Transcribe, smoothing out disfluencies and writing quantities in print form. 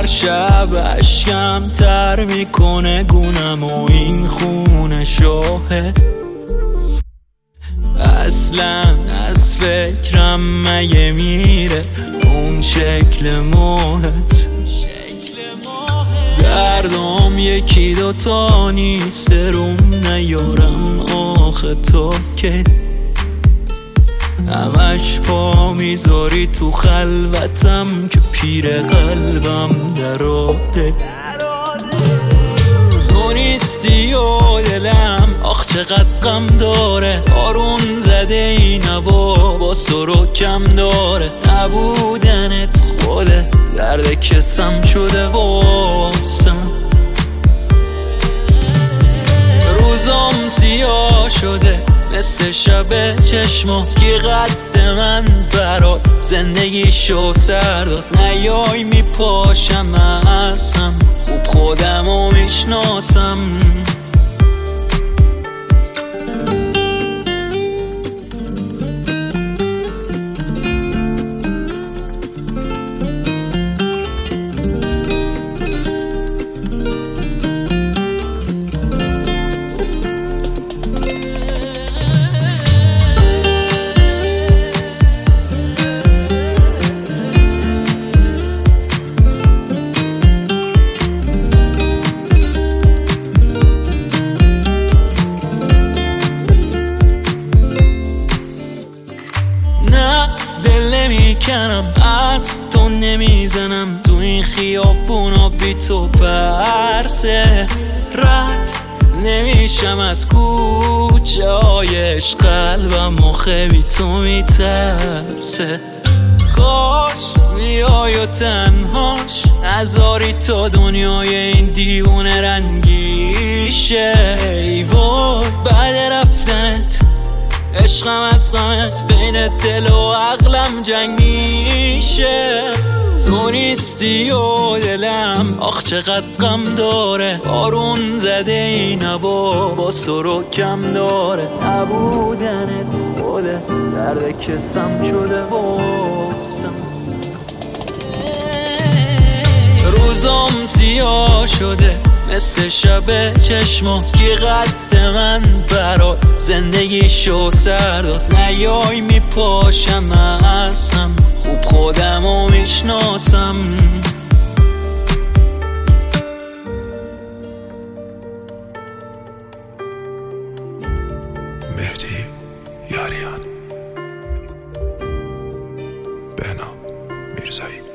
هر شب اشکم تر میکنه گونم و این خونه شاهد. اصلا از فکرم مگه میره اون شکل ماهت. دردم یکی دوتا نیست روم نیارم آخه تا که همش پا میذاری تو خلوتم که پیر قلبم دراده. تو نیستی و دلم آخ چقدر غم داره. آرون زده این هوا با سرو کم داره. نبودنت خوده درد کسم شده واسم. روزم سیاه شده مثل شب چشمات که قد من برات زندگیشو سر داد. نیای میپاشم از هم خوب خودمو میشناسم. کنم از تو نمیزنم تو این خیابونا بی تو پرسه. رد نمیشم از کوچه هایش قلبم مخه بی تو میترسه. کاش بیای و تنهاش نذاری تا دنیای این دیوونه رنگیشه. ای وای بعد رفتنت عشقم از غمت بین دل و عقلم جنگ میشه. تو نیستی و دلم آخ چقدر غم داره. آرون زده این هوا با سرو کم داره. نبودنت خوده درد کسم شده واسم. روزم سیاه شده مثل شب چشمات که قد من برات زندگیشو سر داد. نیای میپاشم از هم خوب خودمو میشناسم. مهدی یاریان، بهنام میرزایی.